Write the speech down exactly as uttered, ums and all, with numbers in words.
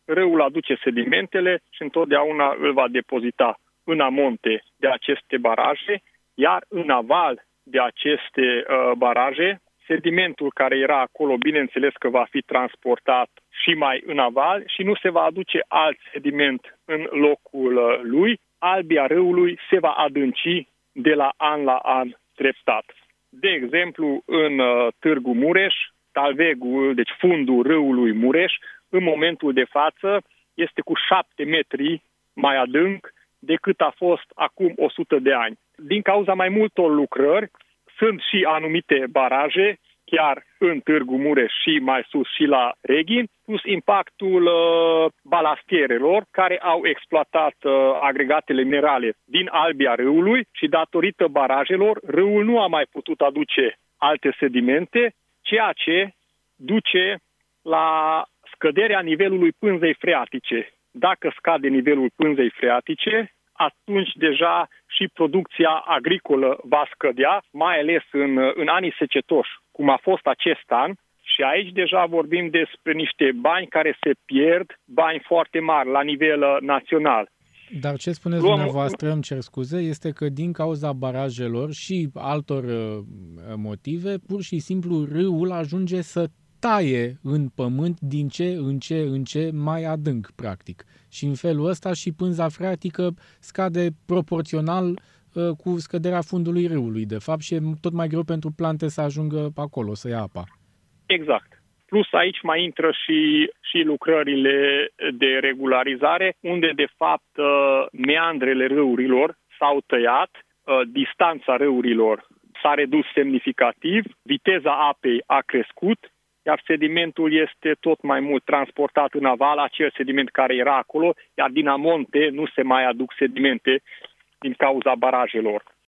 râul aduce sedimentele și întotdeauna îl va depozita în amonte de aceste baraje, iar în aval de aceste uh, baraje, sedimentul care era acolo, bineînțeles că va fi transportat și mai în aval și nu se va aduce alt sediment în locul uh, lui. Albia râului se va adânci de la an la an treptat. De exemplu, în uh, Târgu Mureș, talvegul, deci fundul râului Mureș, în momentul de față este cu șapte metri mai adânc decât a fost acum o sută de ani. Din cauza mai multor lucrări, sunt și anumite baraje, chiar în Târgu Mureș și mai sus și la Reghin, plus impactul uh, balastierelor care au exploatat uh, agregatele minerale din albia râului și datorită barajelor, râul nu a mai putut aduce alte sedimente, ceea ce duce la scăderea nivelului pânzei freatice. Dacă scade nivelul pânzei freatice, atunci deja și producția agricolă va scădea, mai ales în, în anii secetoși, cum a fost acest an. Și aici deja vorbim despre niște bani care se pierd, bani foarte mari la nivel național. Dar ce spuneți Luăm... dumneavoastră, îmi cer scuze, este că din cauza barajelor și altor uh, motive, pur și simplu râul ajunge să taie în pământ din ce în ce în ce mai adânc, practic. Și în felul ăsta și pânza freatică scade proporțional uh, cu scăderea fundului râului, de fapt, și e tot mai greu pentru plante să ajungă acolo, să ia apa. Exact. Plus aici mai intră și, și lucrările de regularizare, unde de fapt uh, meandrele râurilor s-au tăiat, uh, distanța râurilor s-a redus semnificativ, viteza apei a crescut, iar sedimentul este tot mai mult transportat în aval, acel sediment care era acolo, iar din amonte nu se mai aduc sedimente din cauza barajelor.